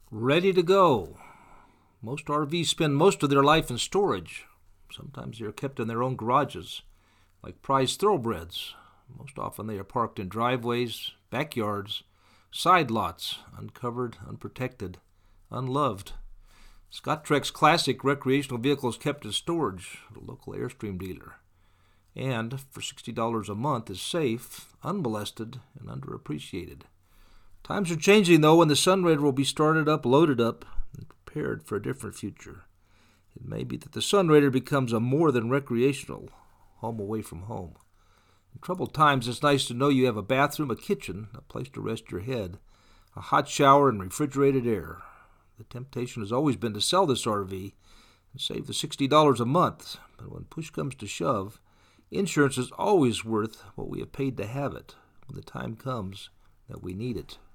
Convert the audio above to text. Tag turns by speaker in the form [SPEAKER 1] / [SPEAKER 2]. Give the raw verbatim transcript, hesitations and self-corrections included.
[SPEAKER 1] Ready to go. Most R Vs spend most of their life in storage. Sometimes they are kept in their own garages, like prized thoroughbreds. Most often they are parked in driveways, backyards, side lots, uncovered, unprotected, unloved. Scott Trek's classic recreational vehicle is kept in storage at a local Airstream dealer. And, for sixty dollars a month, is safe, unmolested, and underappreciated. Times are changing, though, and the Sunraider will be started up, loaded up, and prepared for a different future. It may be that the Sunraider becomes a more than recreational home away from home. In troubled times, it's nice to know you have a bathroom, a kitchen, a place to rest your head, a hot shower, and refrigerated air. The temptation has always been to sell this R V and save the sixty dollars a month, but when push comes to shove, insurance is always worth what we have paid to have it when the time comes that we need it.